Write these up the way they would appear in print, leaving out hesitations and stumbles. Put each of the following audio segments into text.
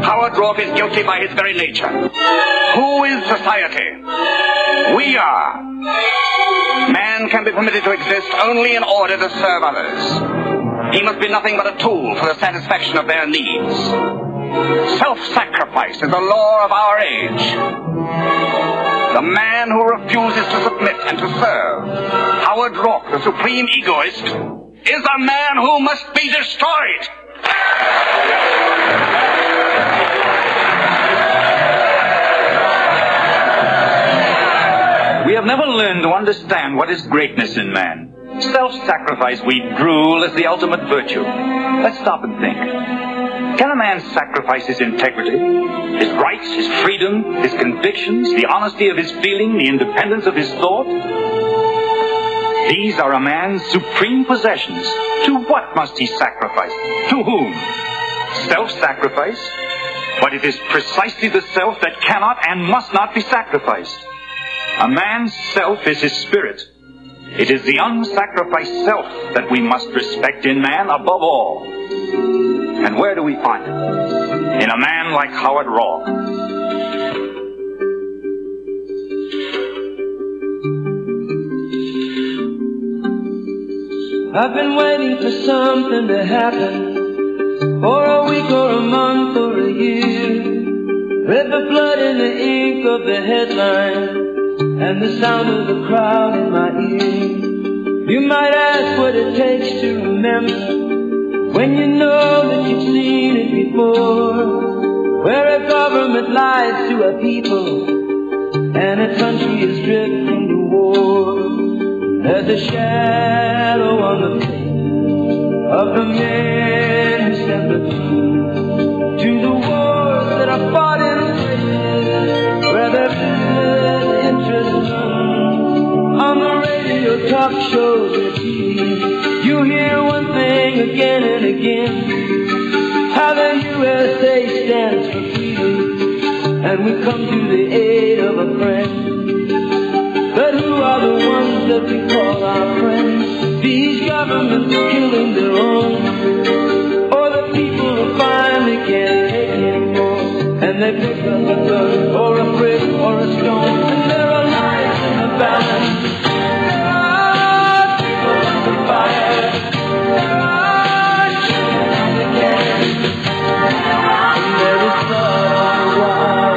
Howard Rourke is guilty by his very nature. Who is society? We are. Man can be permitted to exist only in order to serve others. He must be nothing but a tool for the satisfaction of their needs. Self-sacrifice is the law of our age. The man who refuses to submit and to serve, Howard Rourke, the supreme egoist, is a man who must be destroyed. We have never learned to understand what is greatness in man. Self-sacrifice we drool as the ultimate virtue. Let's stop and think. Can a man sacrifice his integrity, his rights, his freedom, his convictions, the honesty of his feeling, the independence of his thought? These are a man's supreme possessions. To what must he sacrifice? To whom? Self-sacrifice? But it is precisely the self that cannot and must not be sacrificed. A man's self is his spirit. It is the unsacrificed self that we must respect in man above all. And where do we find it? In a man like Howard Rourke. I've been waiting for something to happen, for a week or a month or a year. Read the blood in the ink of the headline and the sound of the crowd in my ear. You might ask what it takes to remember when you know that you've seen it before, where a government lies to a people and a country is drifting to war. There's a shadow on the face of the men who sent the troops to the wars that are fought in places where their business interests run. On the radio, talk shows, and TV, you hear one thing again and again, how the USA stands for freedom, and we come to the aid of a friend. But who are the ones that we call our friends? These governments killing their own, or the people who finally can't take anymore, and they pick up a gun or a brick or a stone, and there are lives in the balance. There are people under fire. There are children on the can. And there is blood on the wall.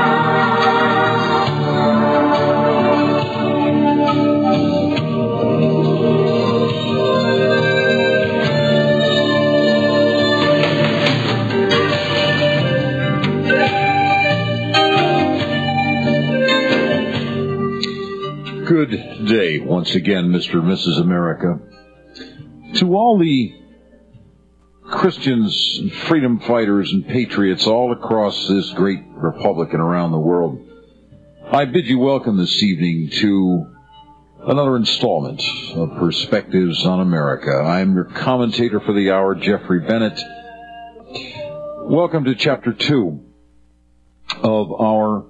Good day once again, Mr. and Mrs. America. To all the Christians, and freedom fighters, and patriots all across this great republic and around the world, I bid you welcome this evening to another installment of Perspectives on America. I'm your commentator for the hour, Jeffrey Bennett. Welcome to Chapter 2 of our,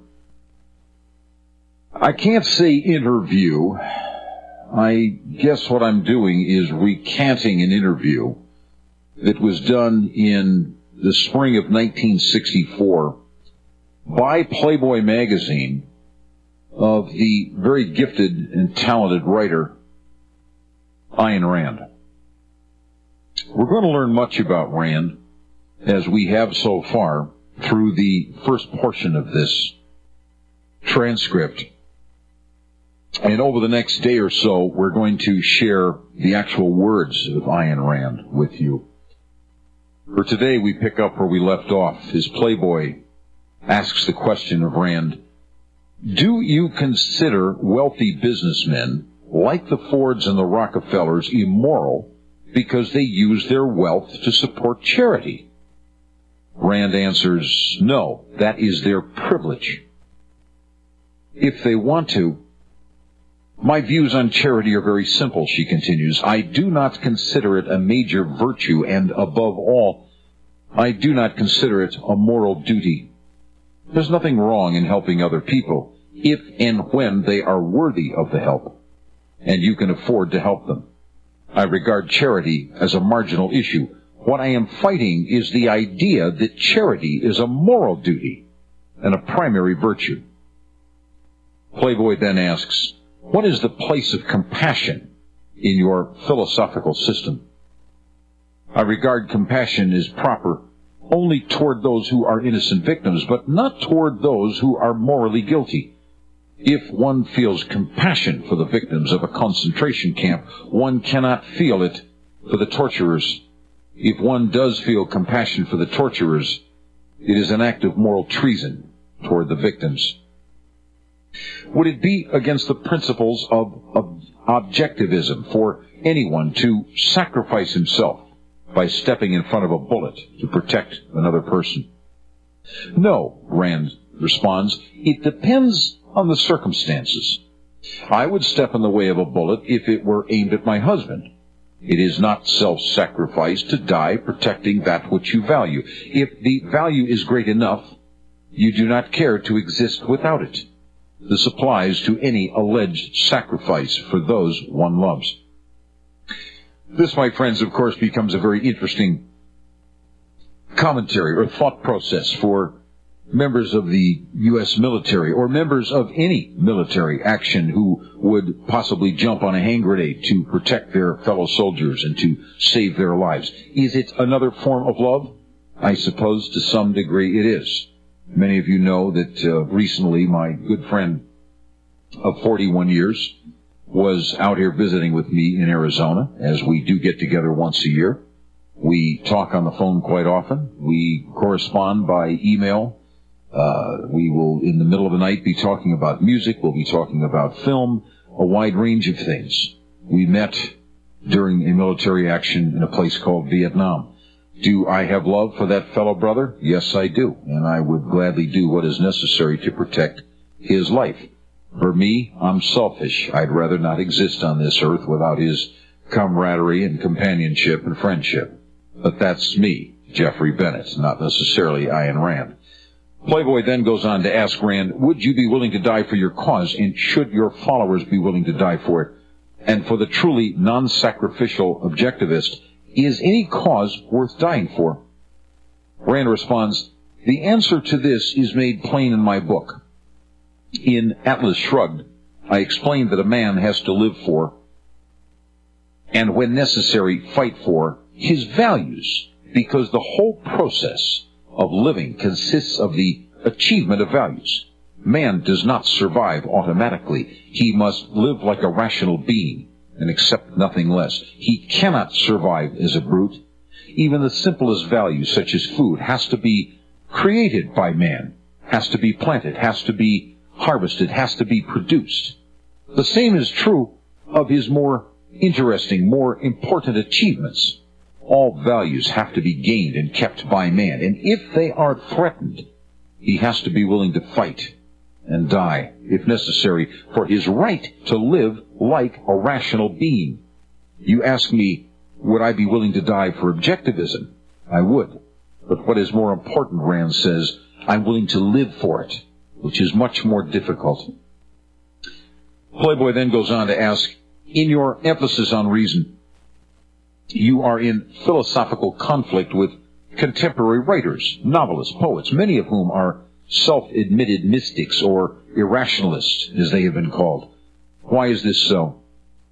I can't say interview. I guess what I'm doing is recanting an interview that was done in the spring of 1964 by Playboy magazine of the very gifted and talented writer Ayn Rand. We're going to learn much about Rand, as we have so far, through the first portion of this transcript. And over the next day or so, we're going to share the actual words of Ayn Rand with you. For today, we pick up where we left off, as Playboy asks the question of Rand, do you consider wealthy businessmen, like the Fords and the Rockefellers, immoral because they use their wealth to support charity? Rand answers, no, that is their privilege. If they want to. My views on charity are very simple, she continues. I do not consider it a major virtue, and above all, I do not consider it a moral duty. There's nothing wrong in helping other people, if and when they are worthy of the help, and you can afford to help them. I regard charity as a marginal issue, What I am fighting is the idea that charity is a moral duty and a primary virtue. Playboy then asks, what is the place of compassion in your philosophical system? I regard compassion as proper only toward those who are innocent victims, but not toward those who are morally guilty. If one feels compassion for the victims of a concentration camp, one cannot feel it for the torturers. If one does feel compassion for the torturers, it is an act of moral treason toward the victims. Would it be against the principles of objectivism for anyone to sacrifice himself by stepping in front of a bullet to protect another person? No, Rand responds, it depends on the circumstances. I would step in the way of a bullet if it were aimed at my husband. It is not self-sacrifice to die protecting that which you value. If the value is great enough, you do not care to exist without it. This applies to any alleged sacrifice for those one loves. This, my friends, of course, becomes a very interesting commentary or thought process for members of the U.S. military or members of any military action who would possibly jump on a hand grenade to protect their fellow soldiers and to save their lives. Is it another form of love? I suppose to some degree it is. Many of you know that recently my good friend of 41 years was out here visiting with me in Arizona, as we do get together once a year. We talk on the phone quite often. We correspond by email. We will, in the middle of the night, be talking about music. We'll be talking about film, a wide range of things. We met during a military action in a place called Vietnam. Do I have love for that fellow brother? Yes, I do. And I would gladly do what is necessary to protect his life. For me, I'm selfish. I'd rather not exist on this earth without his camaraderie and companionship and friendship. But that's me, Jeffrey Bennett, not necessarily Ayn Rand. Playboy then goes on to ask Rand, would you be willing to die for your cause, and should your followers be willing to die for it? And for the truly non-sacrificial objectivist, is any cause worth dying for? Rand responds, the answer to this is made plain in my book. In Atlas Shrugged, I explained that a man has to live for, and when necessary, fight for, his values, because the whole process of living consists of the achievement of values. Man does not survive automatically. He must live like a rational being and accept nothing less. He cannot survive as a brute. Even the simplest value, such as food, has to be created by man, has to be planted, has to be harvested, has to be produced. The same is true of his more interesting, more important achievements. All values have to be gained and kept by man, and if they are threatened, he has to be willing to fight and die, if necessary, for his right to live like a rational being. You ask me, would I be willing to die for objectivism? I would. But what is more important, Rand says, I'm willing to live for it, which is much more difficult. Playboy then goes on to ask, in your emphasis on reason, you are in philosophical conflict with contemporary writers, novelists, poets, many of whom are self-admitted mystics or irrationalists, as they have been called. Why is this so?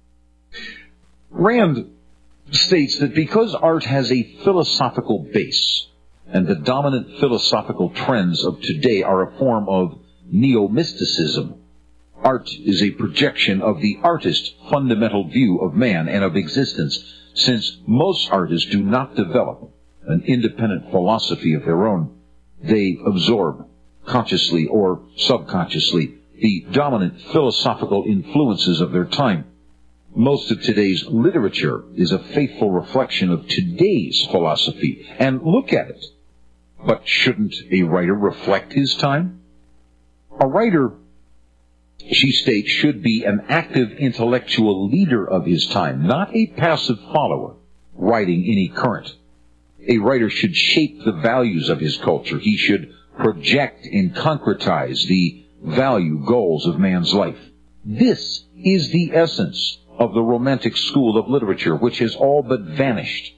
Rand states that because art has a philosophical base, and the dominant philosophical trends of today are a form of neo-mysticism, art is a projection of the artist's fundamental view of man and of existence, since most artists do not develop an independent philosophy of their own. They absorb, consciously or subconsciously, the dominant philosophical influences of their time. Most of today's literature is a faithful reflection of today's philosophy. And look at it. But shouldn't a writer reflect his time? A writer, she states, should be an active intellectual leader of his time, not a passive follower writing any current. A writer should shape the values of his culture. He should project and concretize the value goals of man's life. This is the essence of the Romantic school of literature, which has all but vanished.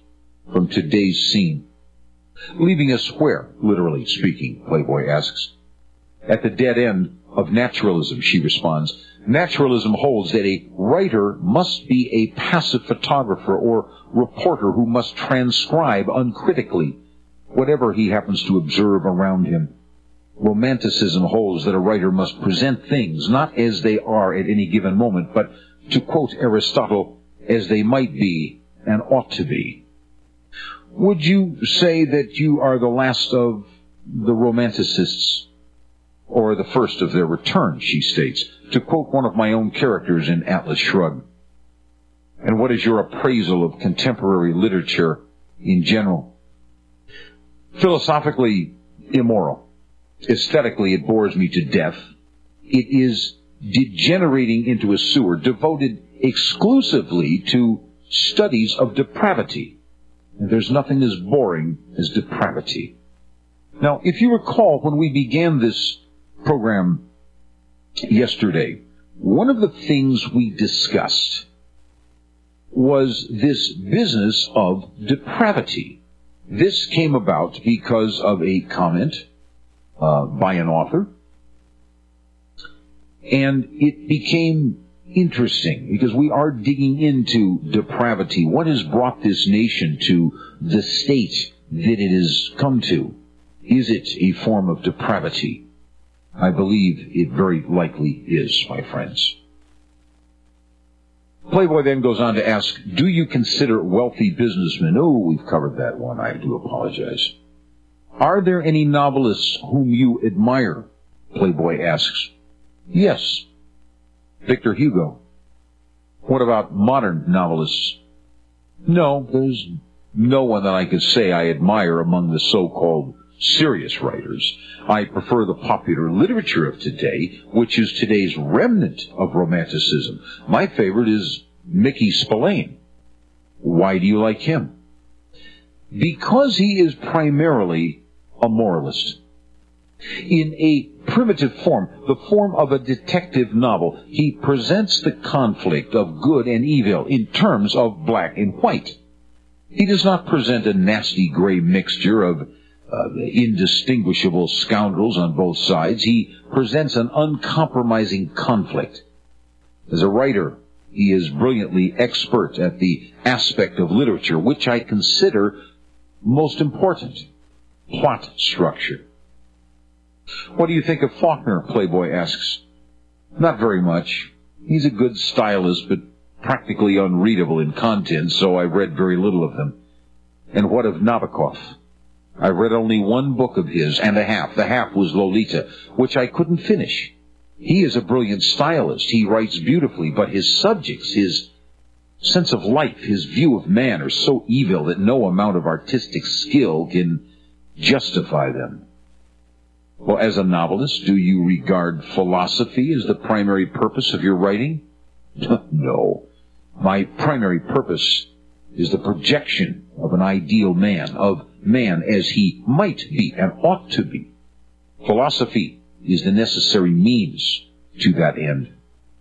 from today's scene? Leaving us where, literally speaking, Playboy asks. At the dead end of naturalism, she responds. Naturalism holds that a writer must be a passive photographer or reporter who must transcribe uncritically whatever he happens to observe around him. Romanticism holds that a writer must present things not as they are at any given moment, but, to quote Aristotle, as they might be and ought to be. Would you say that you are the last of the romanticists, or the first of their return, she states, to quote one of my own characters in Atlas Shrugged? And what is your appraisal of contemporary literature in general? Philosophically immoral. Aesthetically, it bores me to death. It is degenerating into a sewer devoted exclusively to studies of depravity. And there's nothing as boring as depravity. Now, if you recall, when we began this program yesterday, one of the things we discussed was this business of depravity. This came about because of a comment by an author, and it became interesting because we are digging into depravity. What has brought this nation to the state that it has come to? Is it a form of depravity? I believe it very likely is, my friends. Playboy then goes on to ask, do you consider wealthy businessmen? Oh, we've covered that one. I do apologize. Are there any novelists whom you admire? Playboy asks. Yes. Victor Hugo. What about modern novelists? No, there's no one that I could say I admire among the so-called serious writers. I prefer the popular literature of today, which is today's remnant of romanticism. My favorite is Mickey Spillane. Why do you like him? Because he is primarily a moralist. In a primitive form, the form of a detective novel, he presents the conflict of good and evil in terms of black and white. He does not present a nasty gray mixture of indistinguishable scoundrels on both sides. He presents an uncompromising conflict. As a writer, he is brilliantly expert at the aspect of literature which I consider most important, plot structure. What do you think of Faulkner? Playboy asks. Not very much. He's a good stylist, but practically unreadable in content, so I read very little of him. And what of Nabokov? I read only one book of his and a half. The half was Lolita, which I couldn't finish. He is a brilliant stylist. He writes beautifully, but his subjects, his sense of life, his view of man are so evil that no amount of artistic skill can justify them. Well, as a novelist, do you regard philosophy as the primary purpose of your writing? No. My primary purpose is the projection of an ideal man, of man as he might be and ought to be. Philosophy is the necessary means to that end.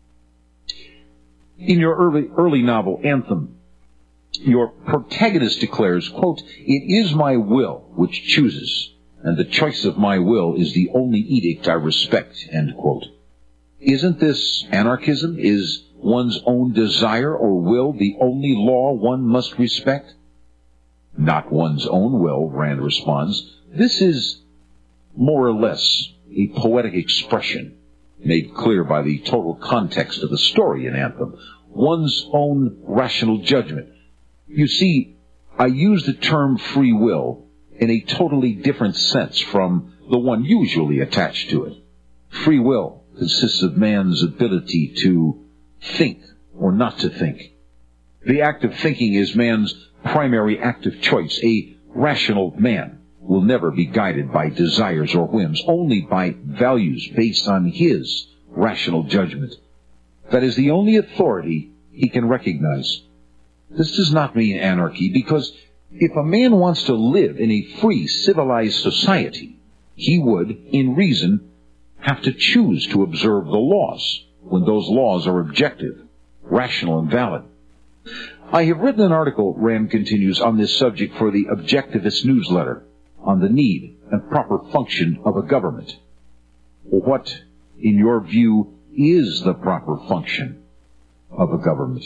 In your early novel, Anthem, your protagonist declares, quote, "It is my will which chooses, and the choice of my will is the only edict I respect," end quote. Isn't this anarchism? Is one's own desire or will the only law one must respect? Not one's own will, Rand responds. This is more or less a poetic expression made clear by the total context of the story in Anthem. One's own rational judgment. You see, I use the term free will in a totally different sense from the one usually attached to it. Free will consists of man's ability to think or not to think. The act of thinking is man's primary act of choice. A rational man will never be guided by desires or whims, only by values based on his rational judgment. That is the only authority he can recognize. This does not mean anarchy, because if a man wants to live in a free, civilized society, he would, in reason, have to choose to observe the laws when those laws are objective, rational, and valid. I have written an article, Rand continues, on this subject for the Objectivist newsletter on the need and proper function of a government. What, in your view, is the proper function of a government?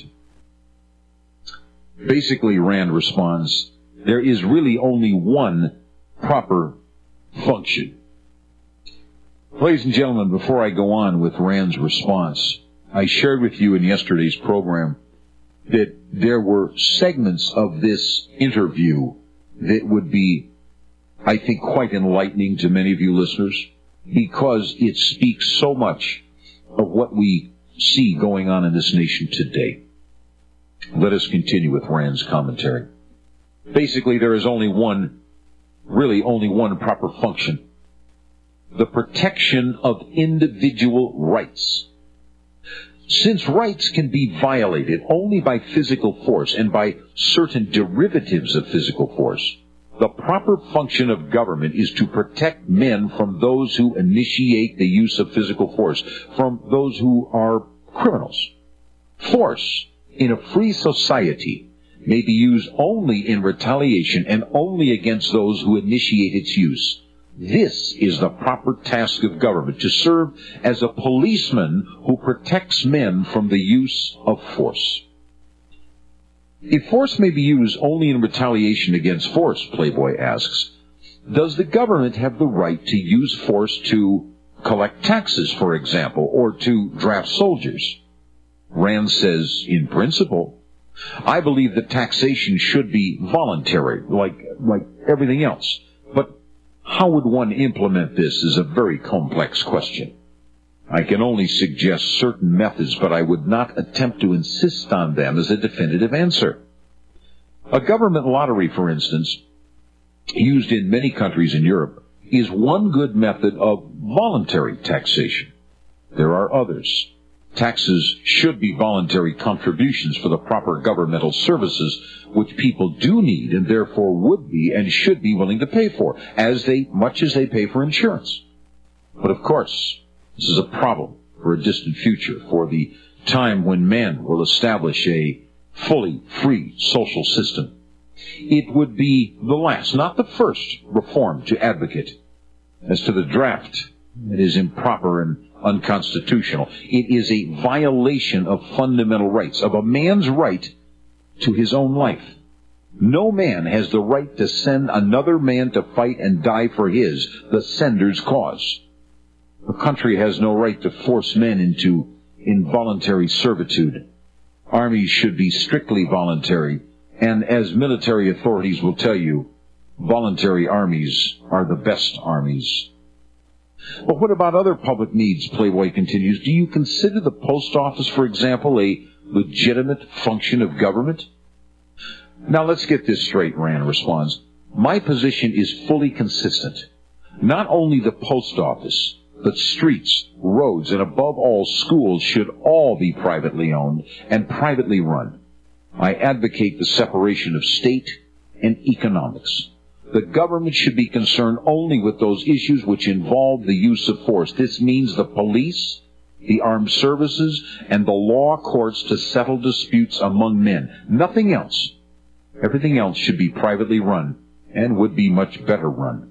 Basically, Rand responds, there is really only one proper function. Ladies and gentlemen, before I go on with Rand's response, I shared with you in yesterday's program that there were segments of this interview that would be, I think, quite enlightening to many of you listeners, because it speaks so much of what we see going on in this nation today. Let us continue with Rand's commentary. Basically, there is only one proper function: the protection of individual rights. Since rights can be violated only by physical force and by certain derivatives of physical force, the proper function of government is to protect men from those who initiate the use of physical force, from those who are criminals. Force in a free society may be used only in retaliation and only against those who initiate its use. This is the proper task of government, to serve as a policeman who protects men from the use of force. If force may be used only in retaliation against force, Playboy asks, does the government have the right to use force to collect taxes, for example, or to draft soldiers? Rand says, in principle, I believe that taxation should be voluntary, like everything else. But how would one implement this is a very complex question. I can only suggest certain methods, but I would not attempt to insist on them as a definitive answer. A government lottery, for instance, used in many countries in Europe, is one good method of voluntary taxation. There are others. Taxes should be voluntary contributions for the proper governmental services which people do need and therefore would be and should be willing to pay for, much as they pay for insurance. But of course, this is a problem for a distant future, for the time when men will establish a fully free social system. It would be the last, not the first, reform to advocate. As to the draft, it is improper and unconstitutional. It is a violation of fundamental rights, of a man's right to his own life. No man has the right to send another man to fight and die for his, the sender's, cause. The country has no right to force men into involuntary servitude. Armies should be strictly voluntary, and as military authorities will tell you, voluntary armies are the best armies. But what about other public needs, Playboy continues? Do you consider the post office, for example, a legitimate function of government? Now let's get this straight, Rand responds. My position is fully consistent. Not only the post office, but streets, roads, and above all schools should all be privately owned and privately run. I advocate the separation of state and economics. The government should be concerned only with those issues which involve the use of force. This means the police, the armed services, and the law courts to settle disputes among men. Nothing else. Everything else should be privately run and would be much better run.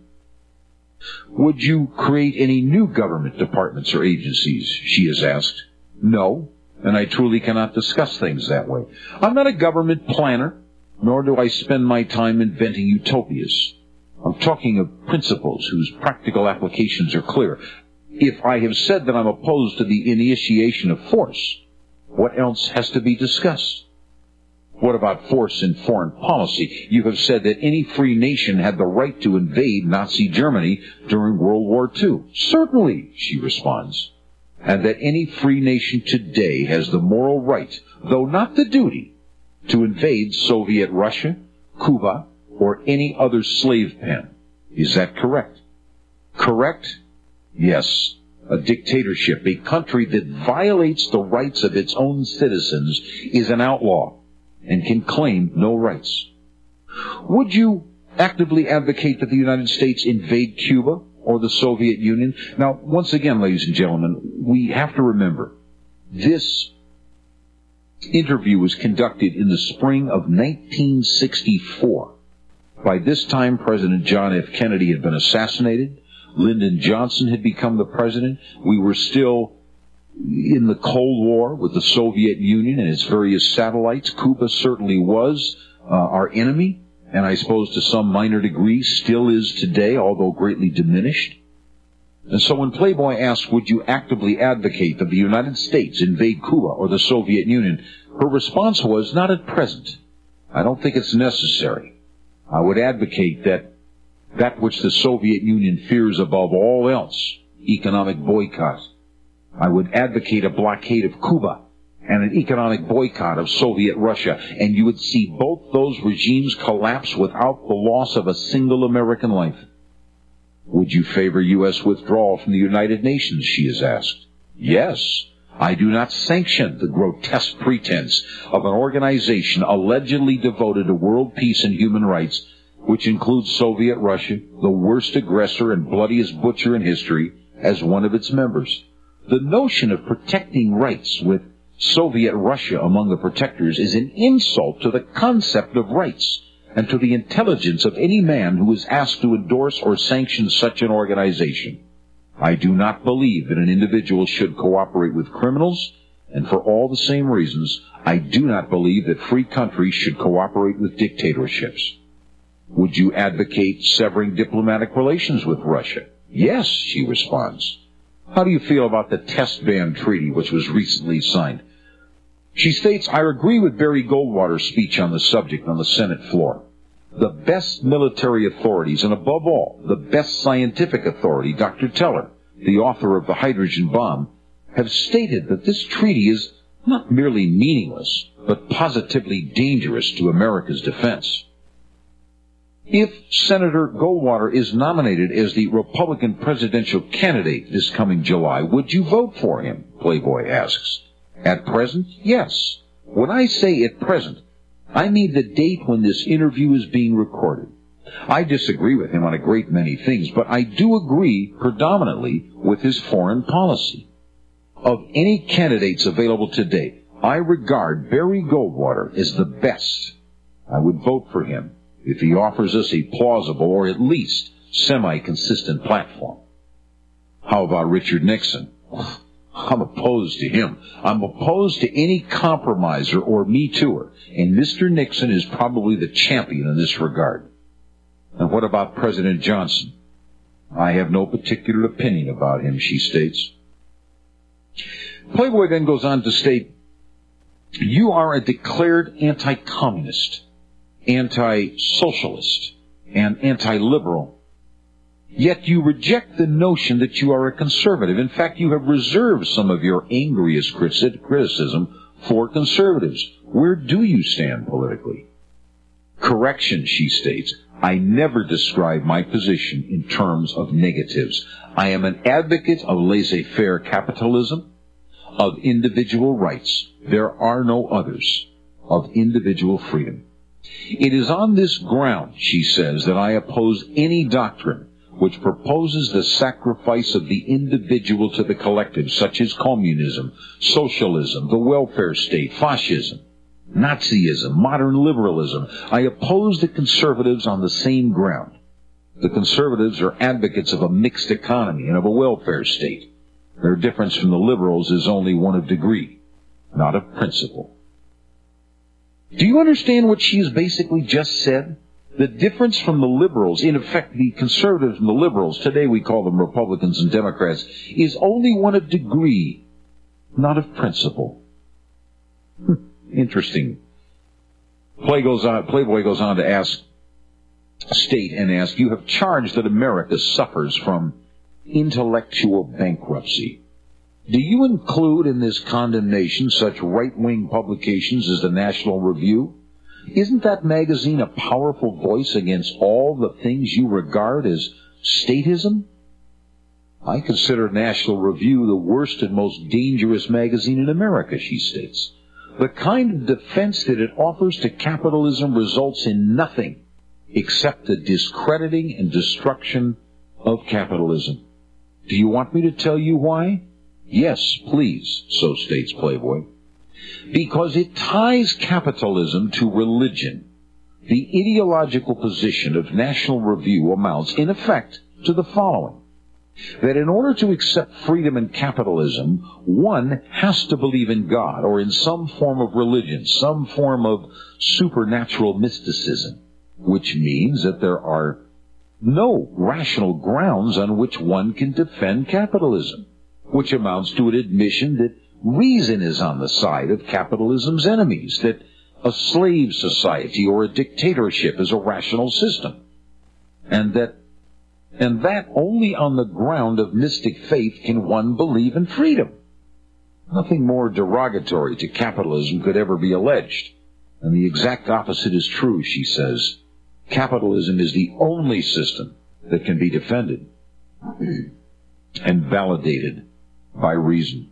Would you create any new government departments or agencies? She has asked. No, and I truly cannot discuss things that way. I'm not a government planner, nor do I spend my time inventing utopias. I'm talking of principles whose practical applications are clear. If I have said that I'm opposed to the initiation of force, what else has to be discussed? What about force in foreign policy? You have said that any free nation had the right to invade Nazi Germany during World War II. Certainly, she responds. And that any free nation today has the moral right, though not the duty, to invade Soviet Russia, Cuba, or any other slave pen. Is that correct? Correct? Yes. A dictatorship, a country that violates the rights of its own citizens, is an outlaw and can claim no rights. Would you actively advocate that the United States invade Cuba or the Soviet Union? Now, once again, ladies and gentlemen, we have to remember, this interview was conducted in the spring of 1964. By this time, President John F. Kennedy had been assassinated. Lyndon Johnson had become the president. We were still in the Cold War with the Soviet Union and its various satellites. Cuba certainly was our enemy, and I suppose to some minor degree still is today, although greatly diminished. And so when Playboy asked, would you actively advocate that the United States invade Cuba or the Soviet Union, her response was, not at present. I don't think it's necessary. I would advocate that which the Soviet Union fears above all else, economic boycott. I would advocate a blockade of Cuba and an economic boycott of Soviet Russia, and you would see both those regimes collapse without the loss of a single American life. Would you favor U.S. withdrawal from the United Nations, she is asked. Yes. I do not sanction the grotesque pretense of an organization allegedly devoted to world peace and human rights, which includes Soviet Russia, the worst aggressor and bloodiest butcher in history, as one of its members. The notion of protecting rights with Soviet Russia among the protectors is an insult to the concept of rights and to the intelligence of any man who is asked to endorse or sanction such an organization. I do not believe that an individual should cooperate with criminals, and for all the same reasons, I do not believe that free countries should cooperate with dictatorships. Would you advocate severing diplomatic relations with Russia? Yes, she responds. How do you feel about the Test Ban Treaty, which was recently signed? She states, I agree with Barry Goldwater's speech on the subject on the Senate floor. The best military authorities, and above all, the best scientific authority, Dr. Teller, the author of the hydrogen bomb, have stated that this treaty is not merely meaningless, but positively dangerous to America's defense. If Senator Goldwater is nominated as the Republican presidential candidate this coming July, would you vote for him? Playboy asks. At present, yes. When I say at present, I mean the date when this interview is being recorded. I disagree with him on a great many things, but I do agree predominantly with his foreign policy. Of any candidates available today, I regard Barry Goldwater as the best. I would vote for him if he offers us a plausible or at least semi-consistent platform. How about Richard Nixon? I'm opposed to him. I'm opposed to any compromiser or me-tooer, and Mr. Nixon is probably the champion in this regard. And what about President Johnson? I have no particular opinion about him, she states. Playboy then goes on to state, you are a declared anti-communist, anti-socialist, and anti-liberal. Yet you reject the notion that you are a conservative. In fact, you have reserved some of your angriest criticism for conservatives. Where do you stand politically? Correction, she states. I never describe my position in terms of negatives. I am an advocate of laissez-faire capitalism, of individual rights. There are no others. Of individual freedom. It is on this ground, she says, that I oppose any doctrine which proposes the sacrifice of the individual to the collective, such as communism, socialism, the welfare state, fascism, Nazism, modern liberalism. I oppose the conservatives on the same ground. The conservatives are advocates of a mixed economy and of a welfare state. Their difference from the liberals is only one of degree, not of principle. Do you understand what she has basically just said? The difference from the liberals, in effect the conservatives and the liberals, today we call them Republicans and Democrats, is only one of degree, not of principle. Interesting. Playboy goes on to state, you have charged that America suffers from intellectual bankruptcy. Do you include in this condemnation such right-wing publications as the National Review? Isn't that magazine a powerful voice against all the things you regard as statism? I consider National Review the worst and most dangerous magazine in America, she states. The kind of defense that it offers to capitalism results in nothing except the discrediting and destruction of capitalism. Do you want me to tell you why? Yes, please, so states Playboy. because it ties capitalism to religion. The ideological position of National Review amounts, in effect, to the following: that in order to accept freedom and capitalism, one has to believe in God or in some form of religion, some form of supernatural mysticism, which means that there are no rational grounds on which one can defend capitalism, which amounts to an admission that reason is on the side of capitalism's enemies, that a slave society or a dictatorship is a rational system, and that only on the ground of mystic faith can one believe in freedom. Nothing more derogatory to capitalism could ever be alleged, and the exact opposite is true, she says. Capitalism is the only system that can be defended and validated by reason.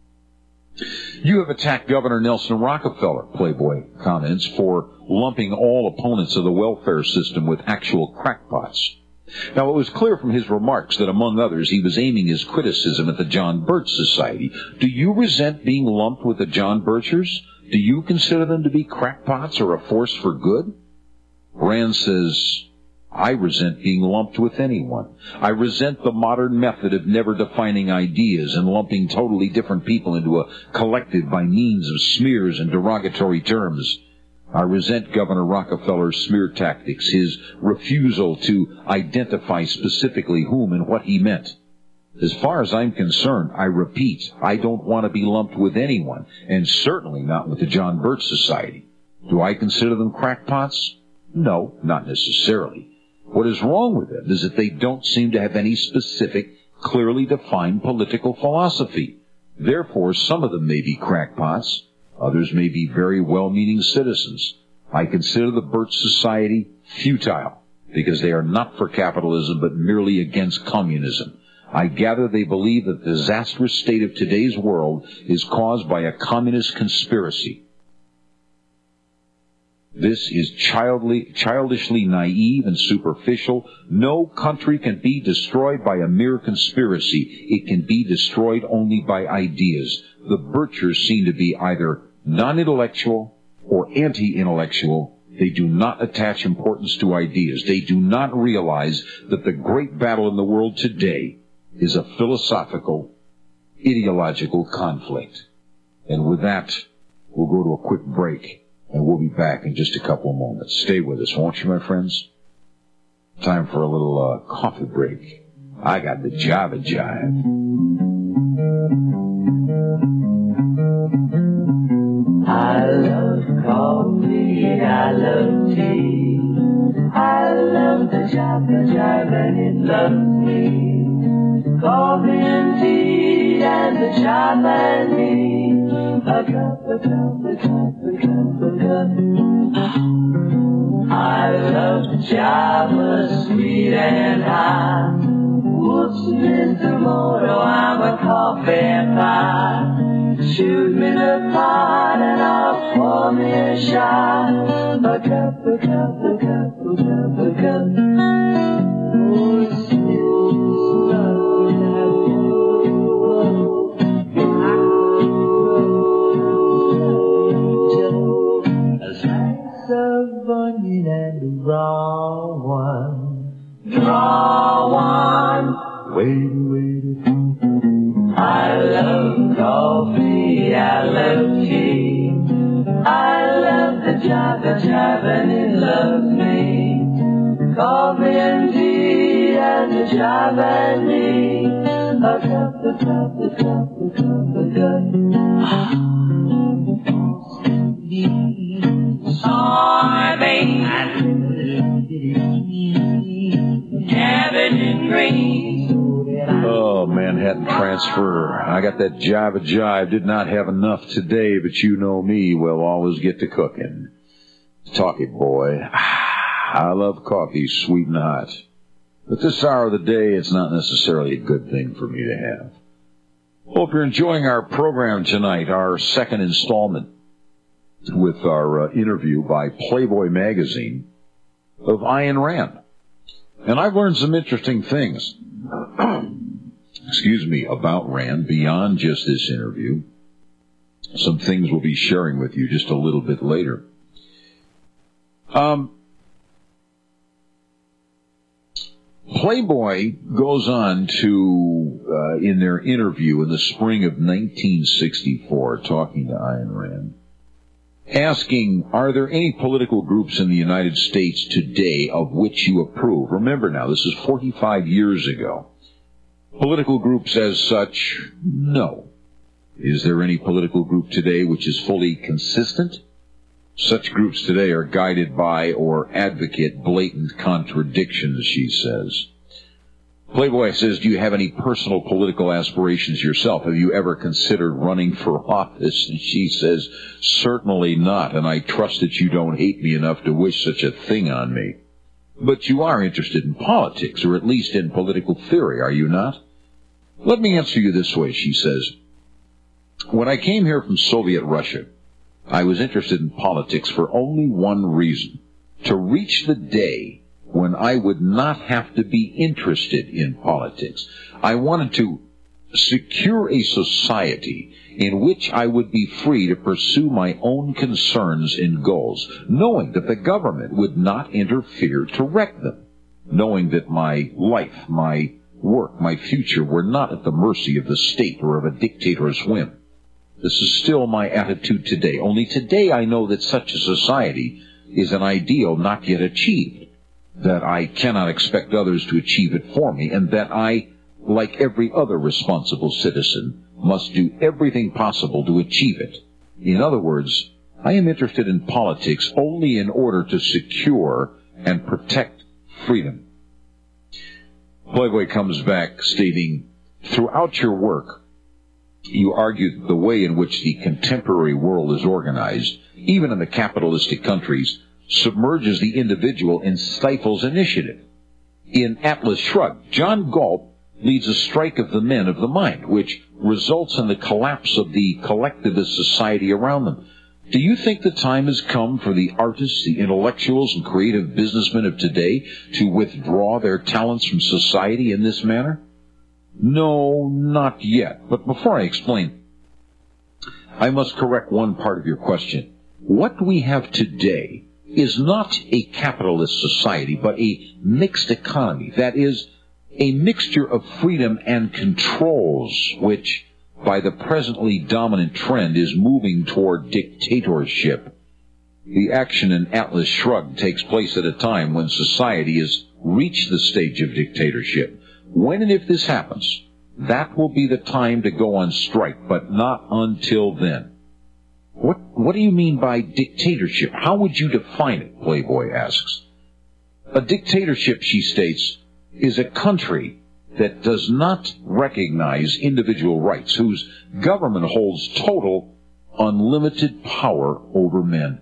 You have attacked Governor Nelson Rockefeller, Playboy comments, for lumping all opponents of the welfare system with actual crackpots. Now, it was clear from his remarks that, among others, he was aiming his criticism at the John Birch Society. Do you resent being lumped with the John Birchers? Do you consider them to be crackpots or a force for good? Rand says, I resent being lumped with anyone. I resent the modern method of never defining ideas and lumping totally different people into a collective by means of smears and derogatory terms. I resent Governor Rockefeller's smear tactics, his refusal to identify specifically whom and what he meant. As far as I'm concerned, I repeat, I don't want to be lumped with anyone, and certainly not with the John Birch Society. Do I consider them crackpots? No, not necessarily. What is wrong with them is that they don't seem to have any specific, clearly defined political philosophy. Therefore, some of them may be crackpots. Others may be very well-meaning citizens. I consider the Birch Society futile because they are not for capitalism but merely against communism. I gather they believe that the disastrous state of today's world is caused by a communist conspiracy. This is childishly naive and superficial. No country can be destroyed by a mere conspiracy. It can be destroyed only by ideas. The Birchers seem to be either non-intellectual or anti-intellectual. They do not attach importance to ideas. They do not realize that the great battle in the world today is a philosophical, ideological conflict. And with that, we'll go to a quick break. And we'll be back in just a couple of moments. Stay with us, won't you, my friends? Time for a little coffee break. I got the Java Jive. I love coffee, I love tea. I love the Java Jive and it loves me. Coffee and tea and the Java and me. A cup, a cup, a cup, a cup, a cup. I love Java, sweet and high. Whoops, Mr. Moto, I'm a coffee pie. Shoot me the pot and I'll pour me a shot. A cup, a cup, a cup, a cup, a cup. Oh, sweet love. Onion and raw one. Draw one. Wait. I love coffee, I love tea. I love the Java Jive and it loves me. Coffee and tea and the Java and me. A cup, a cup, a cup, a cup, a cup. Soybean, cabbage and greens. Oh, Manhattan Transfer. I got that Java Jive. Did not have enough today, but you know me. We'll always get to cooking. Talk it, boy. I love coffee, sweet and hot. But this hour of the day, it's not necessarily a good thing for me to have. Hope you're enjoying our program tonight, our second installment with our interview by Playboy magazine of Ayn Rand. And I've learned some interesting things, about Rand beyond just this interview. some things we'll be sharing with you just a little bit later. Playboy goes on to, in their interview in the spring of 1964, talking to Ayn Rand, asking, are there any political groups in the United States today of which you approve? Remember now, this is 45 years ago. Political groups as such, no. Is there any political group today which is fully consistent? Such groups today are guided by or advocate blatant contradictions, she says. Playboy says, do you have any personal political aspirations yourself? Have you ever considered running for office? And she says, certainly not, and I trust that you don't hate me enough to wish such a thing on me. But you are interested in politics, or at least in political theory, are you not? Let me answer you this way, she says. When I came here from Soviet Russia, I was interested in politics for only one reason, to reach the day when I would not have to be interested in politics. I wanted to secure a society in which I would be free to pursue my own concerns and goals, knowing that the government would not interfere to wreck them, knowing that my life, my work, my future were not at the mercy of the state or of a dictator's whim. This is still my attitude today. Only today I know that such a society is an ideal not yet achieved, that I cannot expect others to achieve it for me, and that I, like every other responsible citizen, must do everything possible to achieve it. In other words, I am interested in politics only in order to secure and protect freedom. Playboy comes back stating, throughout your work, you argue that the way in which the contemporary world is organized, even in the capitalistic countries, submerges the individual and stifles initiative. In Atlas Shrugged, John Galt leads a strike of the men of the mind, which results in the collapse of the collectivist society around them. Do you think the time has come for the artists, the intellectuals, and creative businessmen of today to withdraw their talents from society in this manner? No, not yet. But before I explain, I must correct one part of your question. What we have today is not a capitalist society, but a mixed economy. That is, a mixture of freedom and controls, which, by the presently dominant trend, is moving toward dictatorship. The action in Atlas Shrugged takes place at a time when society has reached the stage of dictatorship. When and if this happens, that will be the time to go on strike, but not until then. What do you mean by dictatorship? How would you define it? Playboy asks. A dictatorship, she states, is a country that does not recognize individual rights, whose government holds total, unlimited power over men.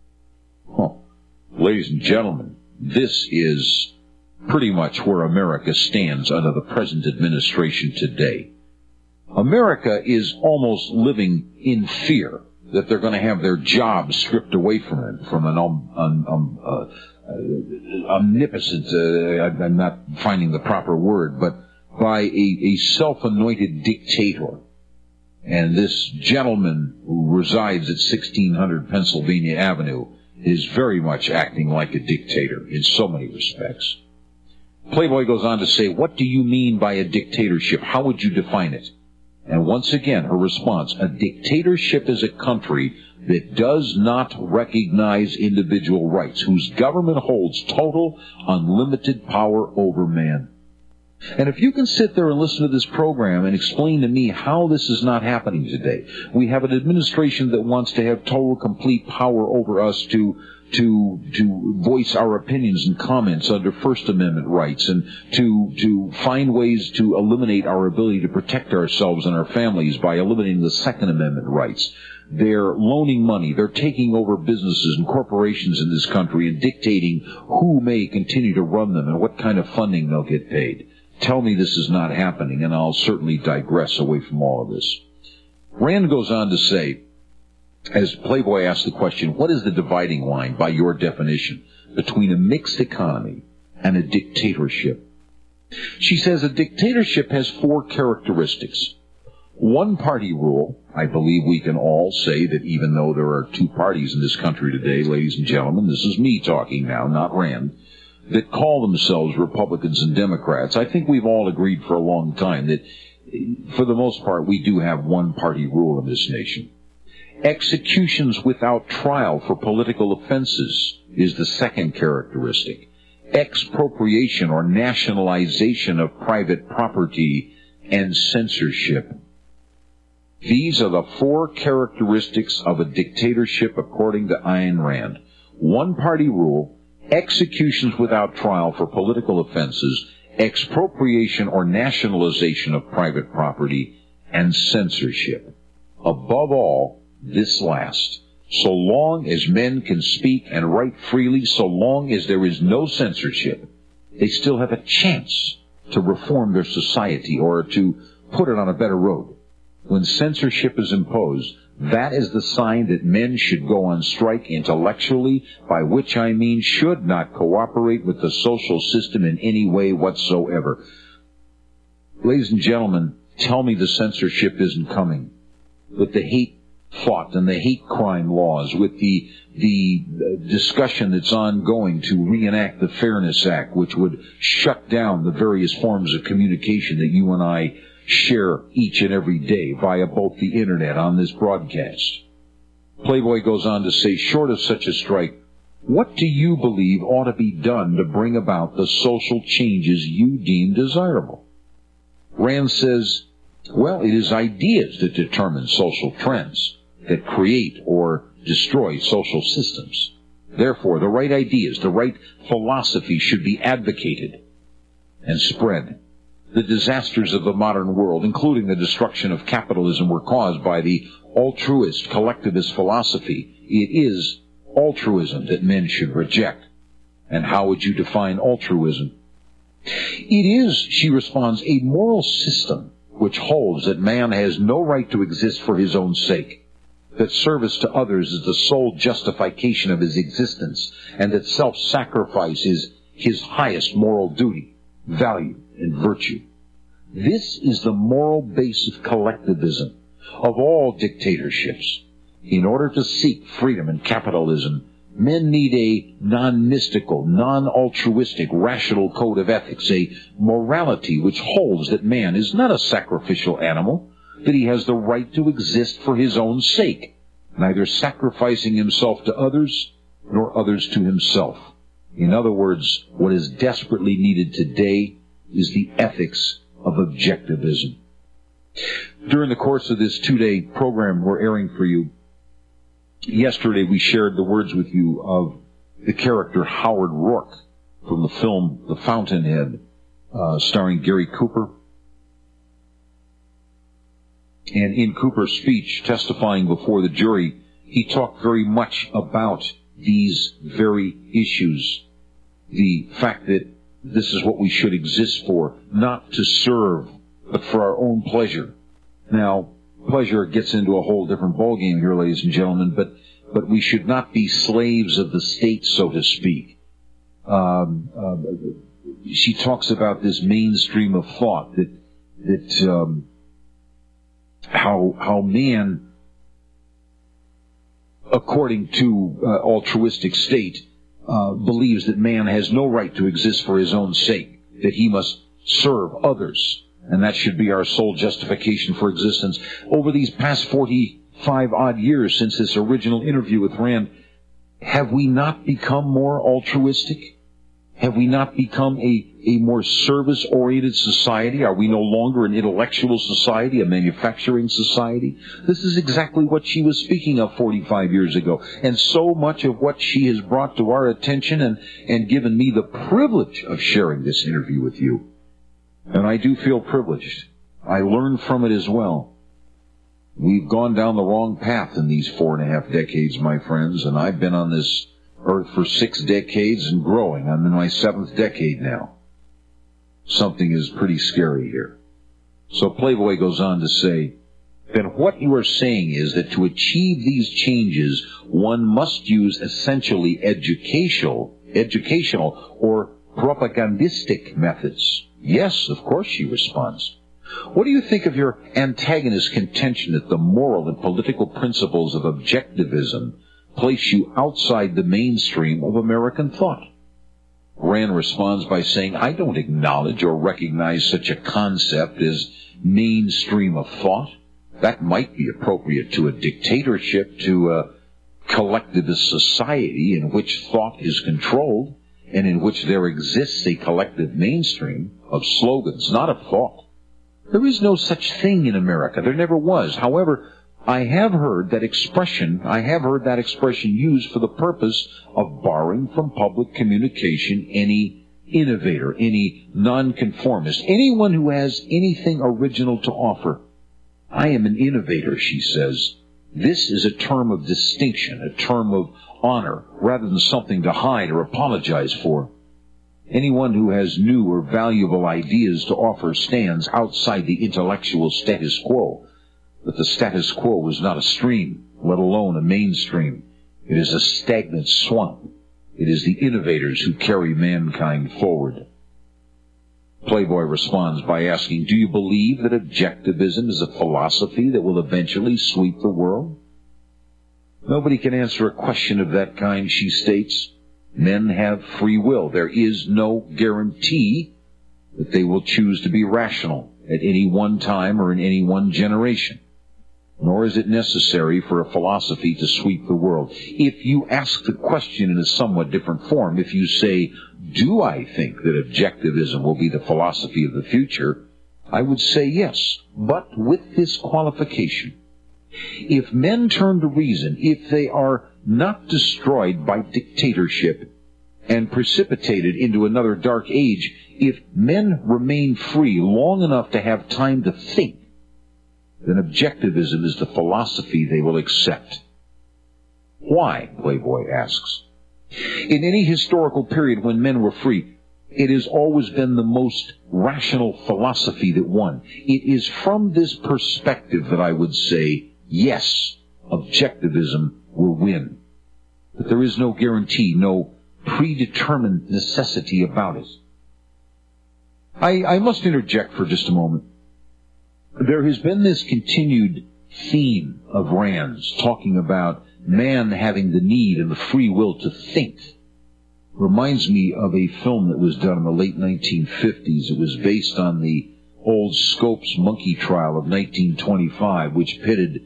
Ladies and gentlemen, this is pretty much where America stands under the present administration today. America is almost living in fear that they're going to have their jobs stripped away from them, from an omnipotent, I'm not finding the proper word, but by a self-anointed dictator. And this gentleman who resides at 1600 Pennsylvania Avenue is very much acting like a dictator in so many respects. Playboy goes on to say, what do you mean by a dictatorship? How would you define it? And once again, her response, a dictatorship is a country that does not recognize individual rights, whose government holds total, unlimited power over man. And if you can sit there and listen to this program and explain to me how this is not happening today, we have an administration that wants to have total, complete power over us to voice our opinions and comments under First Amendment rights, and to find ways to eliminate our ability to protect ourselves and our families by eliminating the Second Amendment rights. They're loaning money. They're taking over businesses and corporations in this country and dictating who may continue to run them and what kind of funding they'll get paid. Tell me this is not happening, and I'll certainly digress away from all of this. Rand goes on to say, as Playboy asks the question, what is the dividing line, by your definition, between a mixed economy and a dictatorship? She says a dictatorship has four characteristics. One-party rule, I believe we can all say that even though there are two parties in this country today, ladies and gentlemen, this is me talking now, not Rand, that call themselves Republicans and Democrats, I think we've all agreed for a long time that, for the most part, we do have one-party rule in this nation. Executions without trial for political offenses is the second characteristic. Expropriation or nationalization of private property and censorship. These are the four characteristics of a dictatorship according to Ayn Rand. One-party rule, executions without trial for political offenses, expropriation or nationalization of private property, and censorship. Above all, this last. So long as men can speak and write freely, so long as there is no censorship, they still have a chance to reform their society or to put it on a better road. When censorship is imposed, that is the sign that men should go on strike intellectually, by which I mean should not cooperate with the social system in any way whatsoever. Ladies and gentlemen, tell me the censorship isn't coming. With the hate thought and the hate crime laws, with the discussion that's ongoing to reenact the Fairness Act, which would shut down the various forms of communication that you and I share each and every day via both the internet on this broadcast. Playboy goes on to say, short of such a strike, what do you believe ought to be done to bring about the social changes you deem desirable? Rand says, well, it is ideas that determine social trends, that create or destroy social systems. Therefore, the right ideas, the right philosophy should be advocated and spread. The disasters of the modern world, including the destruction of capitalism, were caused by the altruist, collectivist philosophy. It is altruism that men should reject. And how would you define altruism? It is, she responds, a moral system which holds that man has no right to exist for his own sake, that service to others is the sole justification of his existence, and that self-sacrifice is his highest moral duty, value, and virtue. This is the moral base of collectivism, of all dictatorships. In order to seek freedom in capitalism, men need a non-mystical, non-altruistic, rational code of ethics, a morality which holds that man is not a sacrificial animal, that he has the right to exist for his own sake, neither sacrificing himself to others nor others to himself. In other words, what is desperately needed today is the ethics of objectivism. During the course of this 2-day program we're airing for you, yesterday we shared the words with you of the character Howard Rourke from the film The Fountainhead, starring Gary Cooper. And in Cooper's speech, testifying before the jury, he talked very much about these very issues. The fact that this is what we should exist for, not to serve, but for our own pleasure. Now, pleasure gets into a whole different ballgame here, ladies and gentlemen, but we should not be slaves of the state, so to speak. She talks about this mainstream of thought that how man, according to altruistic state, believes that man has no right to exist for his own sake, that he must serve others, and that should be our sole justification for existence. Over these past 45-odd years since this original interview with Rand, have we not become more altruistic? Have we not become a more service-oriented society? Are we no longer an intellectual society, a manufacturing society? This is exactly what she was speaking of 45 years ago. And so much of what she has brought to our attention and given me the privilege of sharing this interview with you. And I do feel privileged. I learned from it as well. We've gone down the wrong path in these 4.5 decades, my friends, and I've been on this earth for 6 decades and growing. I'm in my 7th decade now. Something is pretty scary here. So Playboy goes on to say, then what you are saying is that to achieve these changes, one must use essentially educational or propagandistic methods. Yes, of course, she responds. What do you think of your antagonist's contention that the moral and political principles of objectivism place you outside the mainstream of American thought? Rand responds by saying, I don't acknowledge or recognize such a concept as mainstream of thought. That might be appropriate to a dictatorship, to a collectivist society in which thought is controlled and in which there exists a collective mainstream of slogans, not of thought. There is no such thing in America. There never was. However, I have heard that expression used for the purpose of barring from public communication any innovator, any nonconformist, anyone who has anything original to offer. I am an innovator, she says. This is a term of distinction, a term of honor, rather than something to hide or apologize for. Anyone who has new or valuable ideas to offer stands outside the intellectual status quo. But the status quo is not a stream, let alone a mainstream. It is a stagnant swamp. It is the innovators who carry mankind forward. Playboy responds by asking, do you believe that objectivism is a philosophy that will eventually sweep the world? Nobody can answer a question of that kind, she states. Men have free will. There is no guarantee that they will choose to be rational at any one time or in any one generation. Nor is it necessary for a philosophy to sweep the world. If you ask the question in a somewhat different form, if you say, do I think that objectivism will be the philosophy of the future, I would say yes, but with this qualification. If men turn to reason, if they are not destroyed by dictatorship and precipitated into another dark age, if men remain free long enough to have time to think, then objectivism is the philosophy they will accept. Why? Playboy asks. In any historical period when men were free, it has always been the most rational philosophy that won. It is from this perspective that I would say, yes, objectivism will win. But there is no guarantee, no predetermined necessity about it. I must interject for just a moment. There has been this continued theme of Rand's talking about man having the need and the free will to think. Reminds me of a film that was done in the late 1950s. It was based on the old Scopes monkey trial of 1925, which pitted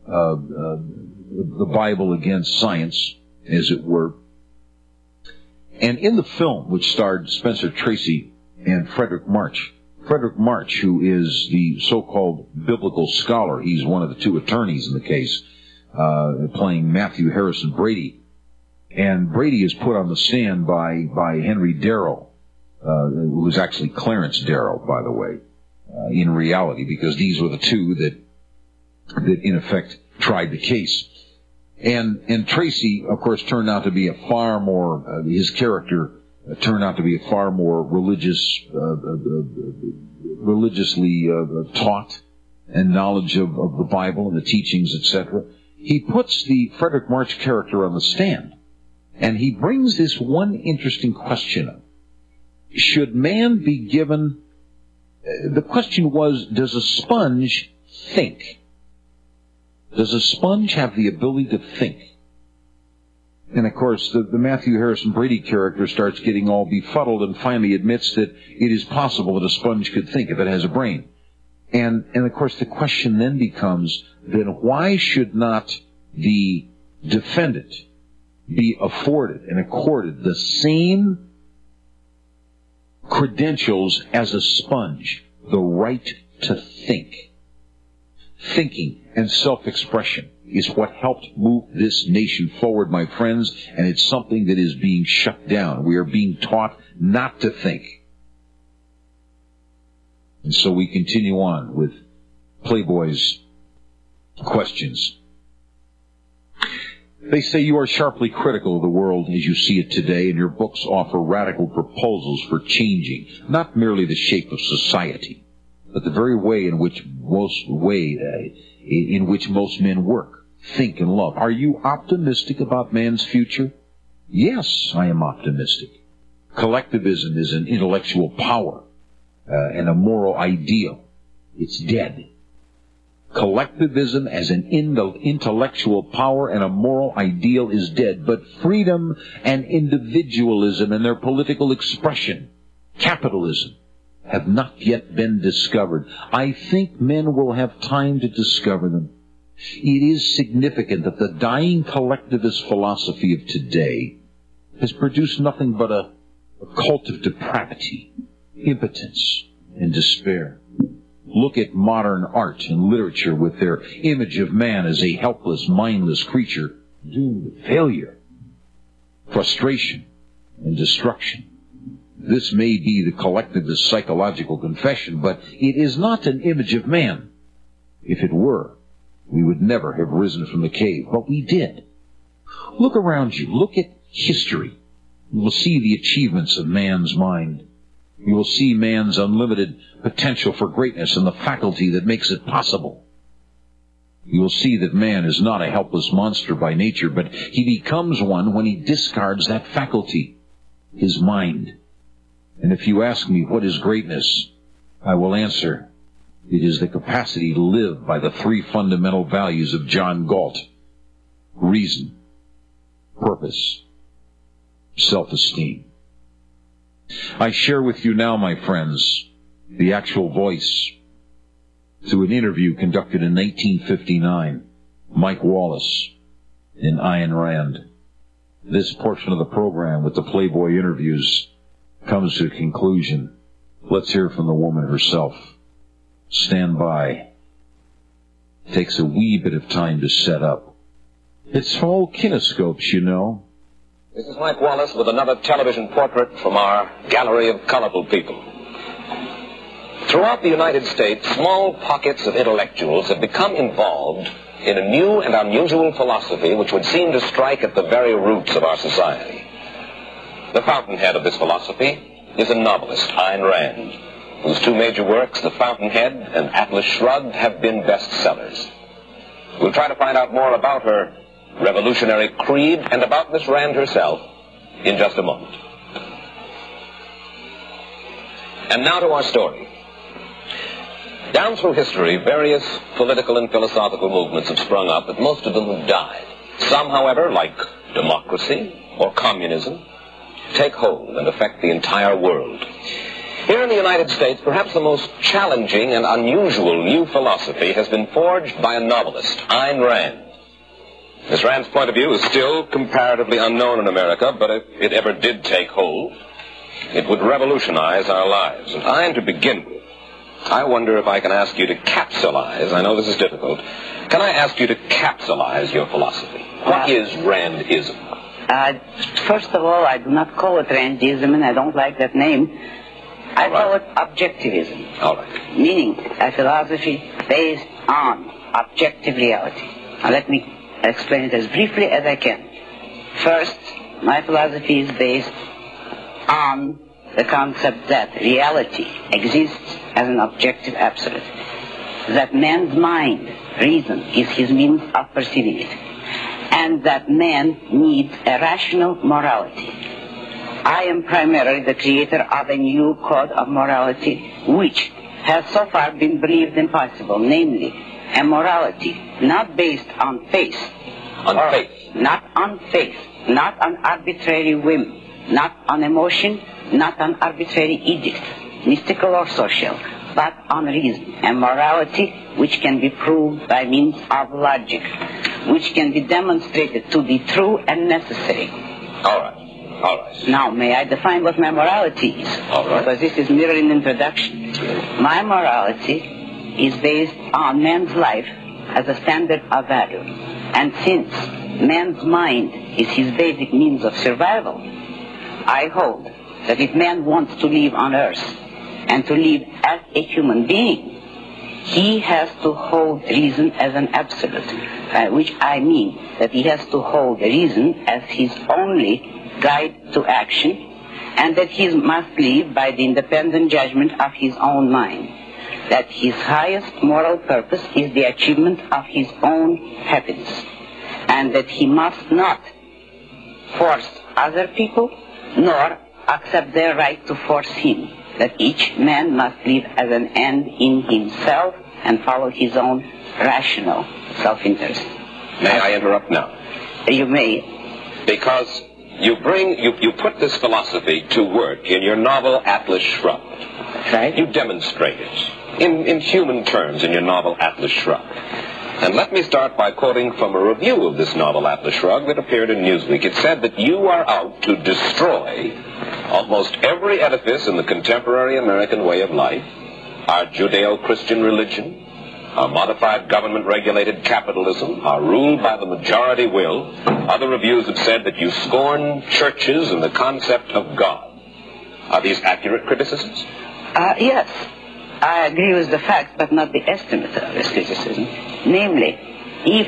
the Bible against science, as it were. And in the film, which starred Spencer Tracy and Frederick March, who is the so-called biblical scholar, he's one of the two attorneys in the case, playing Matthew Harrison Brady. And Brady is put on the stand by Henry Darrow, who was actually Clarence Darrow, by the way, in reality, because these were the two that in effect tried the case. And Tracy, of course, turned out to be a far more, his character turned out to be a far more religiously taught and knowledge of the Bible and the teachings, etc. He puts the Frederick March character on the stand, and he brings this one interesting question up. Should man be given... the question was, does a sponge think? Does a sponge have the ability to think? And, of course, the Matthew Harrison Brady character starts getting all befuddled and finally admits that it is possible that a sponge could think if it has a brain. And of course, the question then becomes, then why should not the defendant be afforded and accorded the same credentials as a sponge, the right to think? Thinking and self-expression is what helped move this nation forward, my friends, and it's something that is being shut down. We are being taught not to think. And so we continue on with Playboy's questions. They say you are sharply critical of the world as you see it today, and your books offer radical proposals for changing not merely the shape of society, but the very way in which most men work, think, and love. Are you optimistic about man's future? Yes, I am optimistic. Collectivism is an intellectual power and a moral ideal It's dead. Collectivism as an intellectual power and a moral ideal is dead, but freedom and individualism and their political expression, capitalism, have not yet been discovered. I think men will have time to discover them. It is significant that the dying collectivist philosophy of today has produced nothing but a cult of depravity, impotence, and despair. Look at modern art and literature with their image of man as a helpless, mindless creature doomed to failure, frustration, and destruction. This may be the collectivist psychological confession, but it is not an image of man. If it were, we would never have risen from the cave, but we did. Look around you. Look at history. You will see the achievements of man's mind. You will see man's unlimited potential for greatness and the faculty that makes it possible. You will see that man is not a helpless monster by nature, but he becomes one when he discards that faculty, his mind. And if you ask me what is greatness, I will answer, it is the capacity to live by the three fundamental values of John Galt: reason, purpose, self-esteem. I share with you now, my friends, the actual voice to an interview conducted in 1959, Mike Wallace and Ayn Rand. This portion of the program with the Playboy interviews comes to a conclusion. Let's hear from the woman herself. Stand by. It takes a wee bit of time to set up. It's all kinescopes, you know. This is Mike Wallace with another television portrait from our gallery of colorful people. Throughout the United States, small pockets of intellectuals have become involved in a new and unusual philosophy which would seem to strike at the very roots of our society. The fountainhead of this philosophy is a novelist, Ayn Rand, whose two major works, The Fountainhead and Atlas Shrugged, have been bestsellers. We'll try to find out more about her revolutionary creed and about Miss Rand herself in just a moment. And now to our story. Down through history, various political and philosophical movements have sprung up, but most of them have died. Some, however, like democracy or communism, take hold and affect the entire world. Here in the United States, perhaps the most challenging and unusual new philosophy has been forged by a novelist, Ayn Rand. Miss Rand's point of view is still comparatively unknown in America, but if it ever did take hold, it would revolutionize our lives. And Ayn, to begin with, I wonder if I can ask you to capsulize, I know this is difficult, can I ask you to capsulize your philosophy? What is Randism? First of all, I do not call it Randism, and I don't like that name. I call it objectivism. All right. Meaning a philosophy based on objective reality. Now let me explain it as briefly as I can. First, my philosophy is based on the concept that reality exists as an objective absolute. That man's mind, reason, is his means of perceiving it. And that man needs a rational morality. I am primarily the creator of a new code of morality which has so far been believed impossible, namely a morality not based on faith. On faith? Not on faith, not on arbitrary whim, not on emotion, not on arbitrary edict, mystical or social, but on reason. A morality which can be proved by means of logic, which can be demonstrated to be true and necessary. All right. All right. Now, may I define what my morality is? All right. Because this is merely an introduction. My morality is based on man's life as a standard of value. And since man's mind is his basic means of survival, I hold that if man wants to live on earth and to live as a human being, he has to hold reason as an absolute, by which I mean that he has to hold reason as his only guide to action, and that he must live by the independent judgment of his own mind, that his highest moral purpose is the achievement of his own happiness, and that he must not force other people nor accept their right to force him. that each man must live as an end in himself and follow his own rational self-interest. May I interrupt now? You may. Because you put this philosophy to work in your novel Atlas Shrugged. Right? You demonstrate it in human terms in your novel Atlas Shrugged. And let me start by quoting from a review of this novel Atlas Shrugged that appeared in Newsweek. It said that you are out to destroy almost every edifice in the contemporary American way of life, our Judeo-Christian religion, our modified government-regulated capitalism, our rule by the majority will. Other reviews have said that you scorn churches and the concept of God. Are these accurate criticisms? Yes. I agree with the facts, but not the estimate of this criticism. Namely, if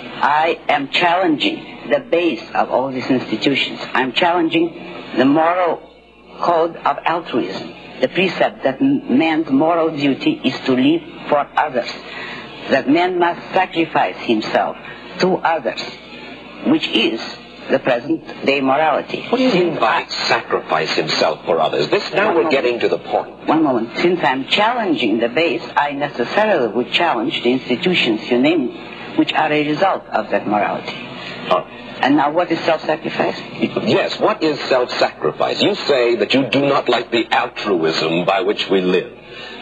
I am challenging the base of all these institutions, I'm challenging the moral code of altruism, the precept that man's moral duty is to live for others, that man must sacrifice himself to others, which is the present-day morality. What do you mean by sacrifice himself for others? Now we're getting to the point. One moment. Since I'm challenging the base, I necessarily would challenge the institutions you named, which are a result of that morality. And now what is self-sacrifice? Yes, what is self-sacrifice? You say that you do not like the altruism by which we live.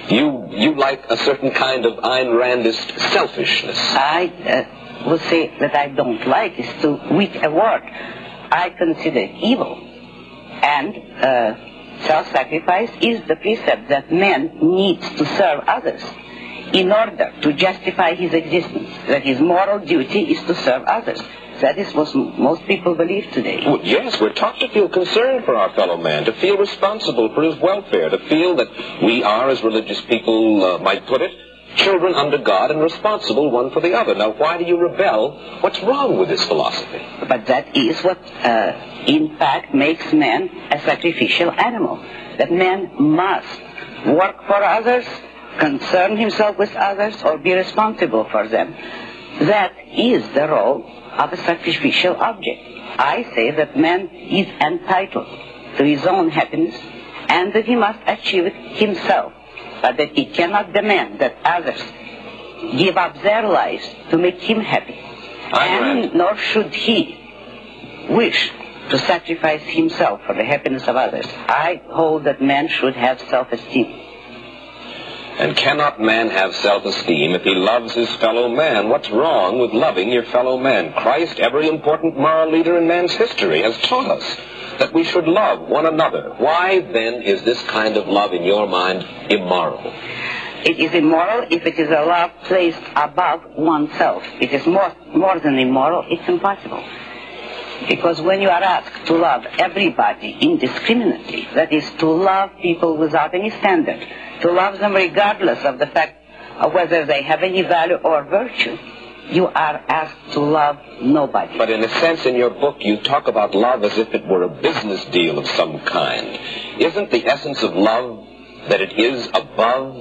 You like a certain kind of Ayn Randist selfishness. I would say that I don't like is too weak a word. I consider it evil. And self-sacrifice is the precept that man needs to serve others in order to justify his existence, that his moral duty is to serve others. That is what most people believe today. Well, yes, we're taught to feel concerned for our fellow man, to feel responsible for his welfare, to feel that we are, as religious people might put it, children under God and responsible one for the other. Now, why do you rebel? What's wrong with this philosophy? But that is what, in fact, makes man a sacrificial animal. That man must work for others, concern himself with others, or be responsible for them. That is the role of a sacrificial object. I say that man is entitled to his own happiness and that he must achieve it himself, but that he cannot demand that others give up their lives to make him happy. And nor should he wish to sacrifice himself for the happiness of others. I hold that man should have self-esteem. And cannot man have self-esteem if he loves his fellow man? What's wrong with loving your fellow man? Christ, every important moral leader in man's history, has taught us that we should love one another. Why, then, is this kind of love, in your mind, immoral? It is immoral if it is a love placed above oneself. It is more than immoral, it's impossible. Because when you are asked to love everybody indiscriminately, that is, to love people without any standard, to love them regardless of the fact of whether they have any value or virtue, you are asked to love nobody. But in a sense, in your book, you talk about love as if it were a business deal of some kind. Isn't the essence of love that it is above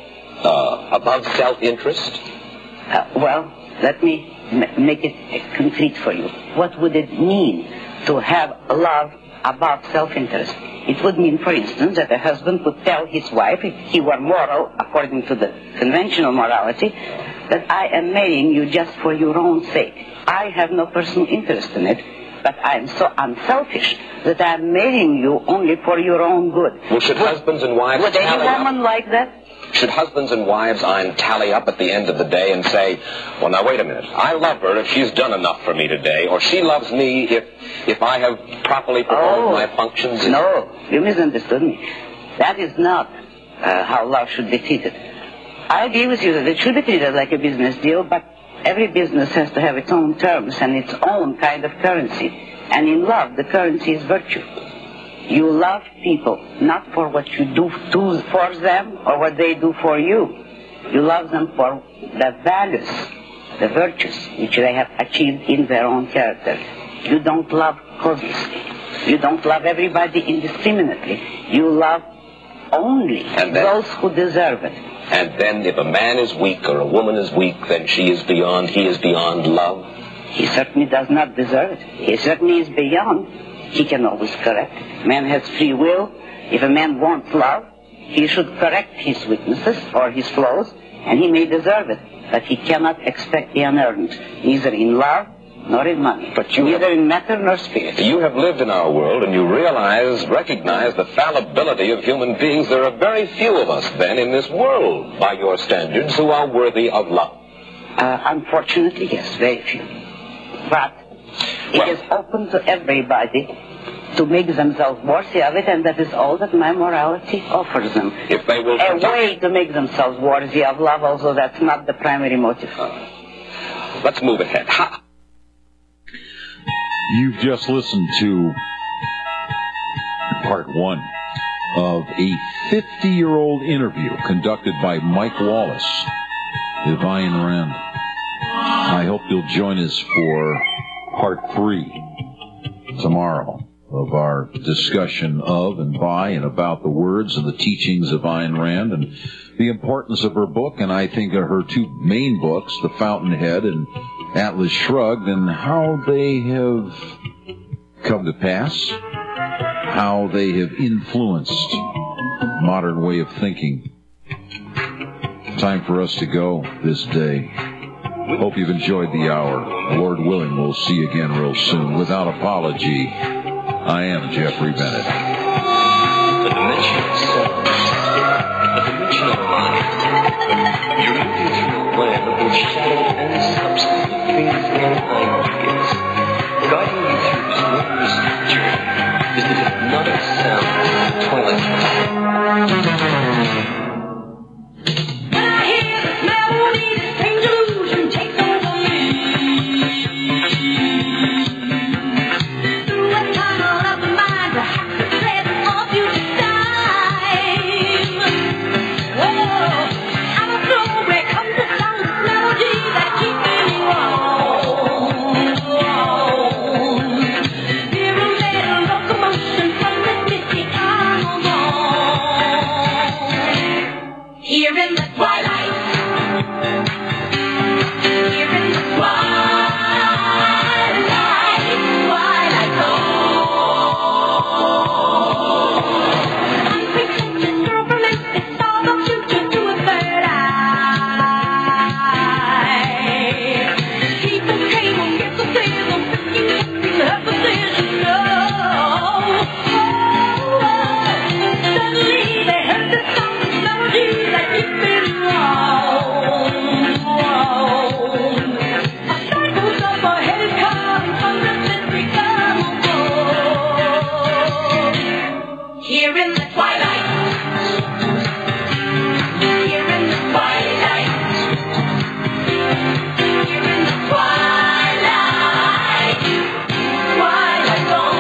self-interest? Well, let me make it concrete for you. What would it mean to have love above self-interest? It would mean, for instance, that a husband would tell his wife, if he were moral, according to the conventional morality, that I am marrying you just for your own sake. I have no personal interest in it, but I am so unselfish that I am marrying you only for your own good. Well, should husbands and wives would any woman like that? Should husbands and wives tally up at the end of the day and say, well, now, wait a minute. I love her if she's done enough for me today, or she loves me if I have properly performed my functions? No, you misunderstood me. That is not how love should be treated. I agree with you that it should be treated like a business deal, but every business has to have its own terms and its own kind of currency. And in love, the currency is virtue. You love people not for what you do for them or what they do for you. You love them for the values, the virtues which they have achieved in their own character. You don't love covetously. You don't love everybody indiscriminately. You love only those who deserve it. And then if a man is weak or a woman is weak, then he is beyond love? He certainly does not deserve it. He certainly is beyond. He can always correct. Man has free will. If a man wants love, He should correct his weaknesses or his flaws, and he may deserve it. But he cannot expect the unearned, neither in love nor in money, neither in matter nor spirit. You have lived in our world, and you recognize the fallibility of human beings. There are very few of us, then, in this world, by your standards, who are worthy of love. Unfortunately, yes, very few. But it is open to everybody to make themselves worthy of it, and that is all that my morality offers them. If they will a way to make themselves worthy of love, although that's not the primary motive. Let's move ahead. You've just listened to part one of a 50-year-old interview conducted by Mike Wallace with Ayn Rand. I hope you'll join us for part 3 tomorrow of our discussion of and by and about the words and the teachings of Ayn Rand and the importance of her book, and I think of her 2 main books, The Fountainhead and Atlas Shrugged, and how they have come to pass, how they have influenced modern way of thinking. Time for us to go this day. Hope you've enjoyed the hour. Lord willing, we'll see you again real soon. Without apology, I am Jeffrey Bennett. The dimension of self, the dimension of mind. You're moving through a web of both shadow and substance, of things and ideas. Guiding you through this wondrous journey is the hypnotic sound of the twilight. When I hear this melody, this strange illusion takes over me. Through a tunnel of the mind, perhaps the thread of future time. Oh, I'm a flow where comes the sound of melody that keeps me warm. Hear a little locomotion from this misty cosmos. Here in the twilight. Here in the twilight zone. Unpretentious girl from Memphis saw the future through a third eye. People came on mysticism, thinking her position. Suddenly they heard the sound of melody that keeps me warm. A cycles of a headed car and thunder mystery come. Here in the twilight. Here in the twilight. Here in the twilight. Twilight zone.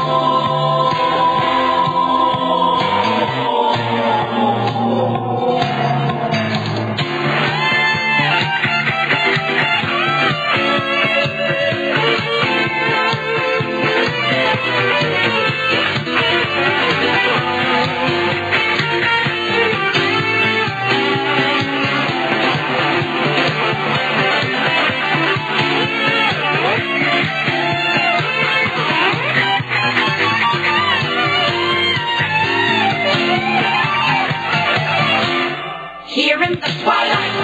Here in the twilight.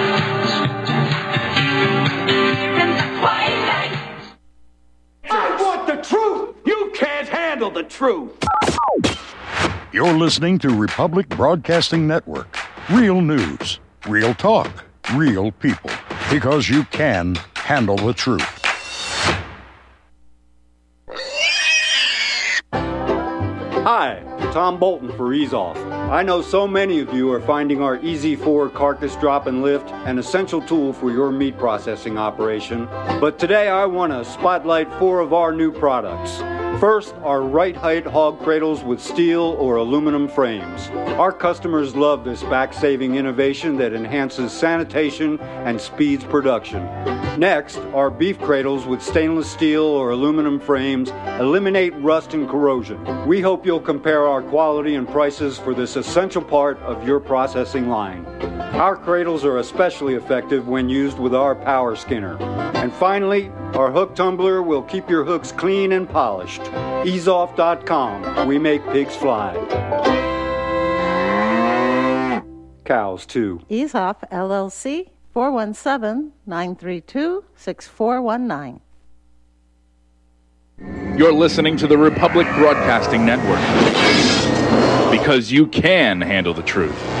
Here in the twilight. I want the truth! You can't handle the truth! You're listening to Republic Broadcasting Network. Real news, real talk, real people. Because you can handle the truth. Hi, Tom Bolton for Ease Off. I know so many of you are finding our Easy 4 carcass drop and lift an essential tool for your meat processing operation. But today I want to spotlight 4 of our new products. First, our right height hog cradles with steel or aluminum frames. Our customers love this back-saving innovation that enhances sanitation and speeds production. Next, our beef cradles with stainless steel or aluminum frames eliminate rust and corrosion. We hope you'll compare our quality and prices for this essential part of your processing line. Our cradles are especially effective when used with our power skinner. And finally, our hook tumbler will keep your hooks clean and polished. EaseOff.com. We make pigs fly. cows, too. Easeoff, LLC, 417-932-6419. You're listening to the Republic Broadcasting Network. Because you can handle the truth.